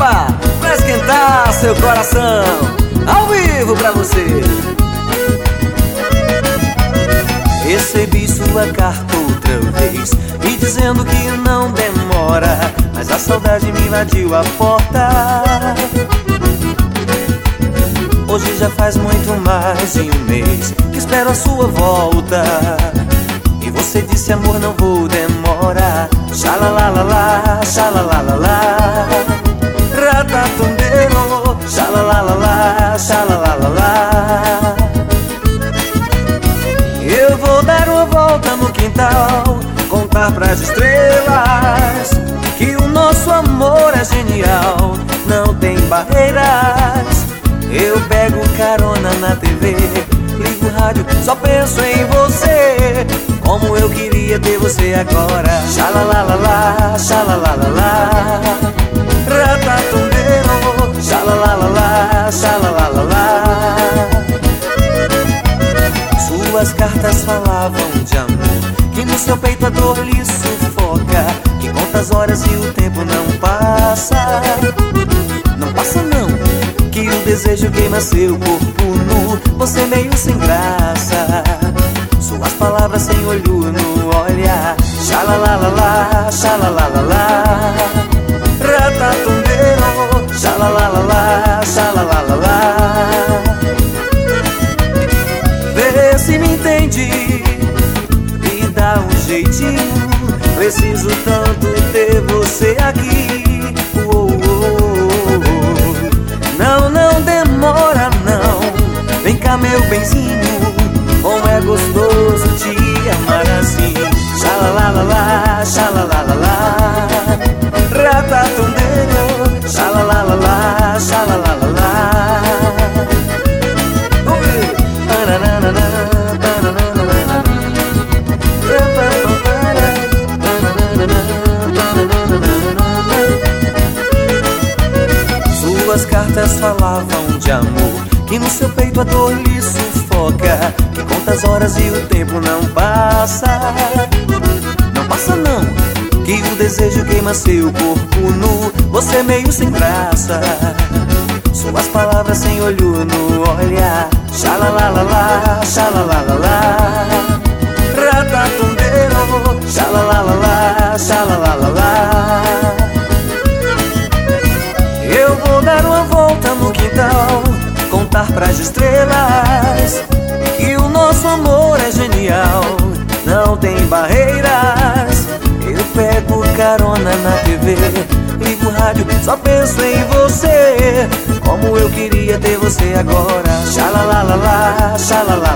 samba pra esquentar seu coração, ao vivo pra você. Recebi sua carta outra vez, me dizendo que não demora, mas a saudade me invadiu a porta. Hoje já faz muito mais de um mês que espero a sua volta, e você disse, amor, não vou demorar. Xalalalala, xalalalala, ratatundeiro, xalalalala, xalalalala. Eu vou dar uma volta no quintal, contar pras estrelas que o nosso amor é genial, não tem barreiras. Eu pego carona na TV, ligo o rádio, só penso em você. Como eu queria ter você agora. Xalalalala, xalalalala, ratatundeiro, xalalalala, xalalalala. Suas cartas falavam de amor, que no seu peito a dor lhe sufoca, que conta as horas e o tempo não passa. Não passa não, que o desejo queima seu corpo nu, você meio sem graça. Suas palavras sem olho no olhar. Xalalalala, xalalalala, ratatundeiro, xalalalala, xalalalala. Vê se me entende, me dá um jeitinho, preciso tanto ter você aqui. Não demora não, vem cá meu benzinho, como é gostoso te amar assim. Xalalalala, xalalalala, ratatundeiro, xalalalala, xalalalala. Suas cartas falavam de amor, que no seu peito a dor lhe sufoca, que conta as horas e o tempo não passa. Não passa não, que o desejo queima seu corpo nu, você meio sem graça. Suas palavras sem olho no olhar. Xalalalala, xalalalala, ratatundeiro, xalalalala, xalalalala. Eu vou dar uma volta no quintal, contar pras estrelas que o nosso amor é genial, não tem barreiras. Eu pego carona na TV, ligo o rádio, só penso em você. Como eu queria ter você agora. Xalalalala, xalalalala,